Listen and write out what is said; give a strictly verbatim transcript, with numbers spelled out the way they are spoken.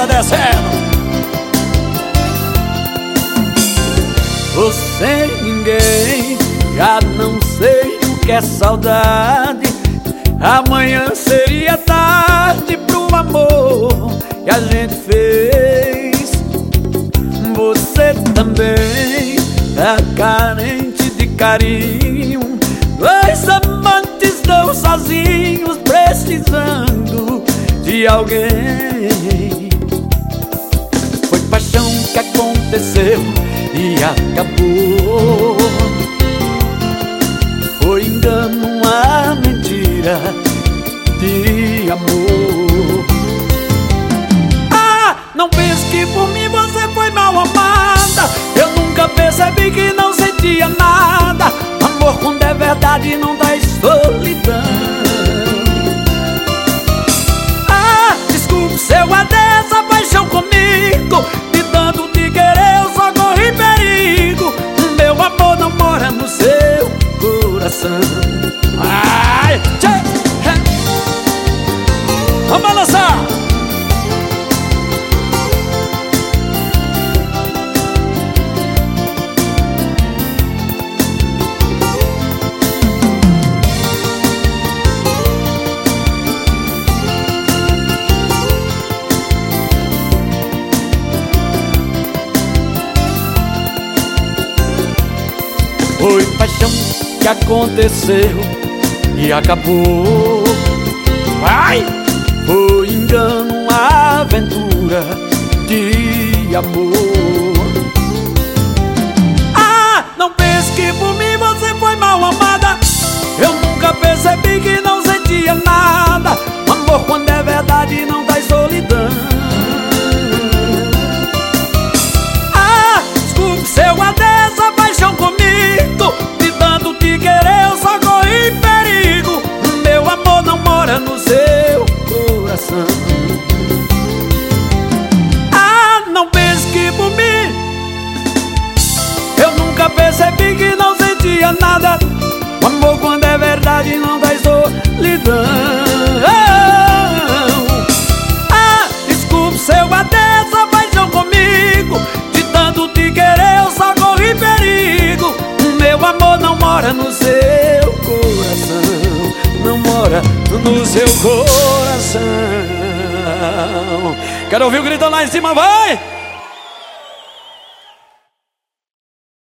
moda descendo. Tô sem ninguém, já não sei o que é saudade. Amanhã seria tarde pro amor que a gente fez. Você também tá carente de carinho. Dois amantes estão sozinhos, precisando de alguém. Foi paixão que aconteceu e acabou. Foi engano, uma mentira de amor. Ah, não pense que por mim você foi mal amada. Eu nunca percebi que não sentia nada. Amor quando é verdade não dá solidão. Ah, desculpe seu adeus, essa paixão comigo. De tanto te querer eu só corri perigo. Meu amor não mora no seu coração. Ai, tchê, vamos balançar. Foi paixão que aconteceu e acabou. Vai! Foi engano, uma aventura de amor. Ah, não pense que por mim você foi mal amada. Eu nunca percebi que não sentia nada. Amor quando é verdade não dá solidão. Ah, desculpe seu adeus, a paixão comigo. De tanto te querer eu só corri perigo. Meu amor não mora no seu coração. Ah, não pense que por mim eu nunca percebi que não sentia nada. O amor quando é verdade não dá solidão. Ah, desculpe seu adeus, a paixão comigo. De tanto te querer eu só corri perigo. Meu amor não mora no seu coração. Não mora no seu coração. Quero ouvir o grito lá em cima, vai!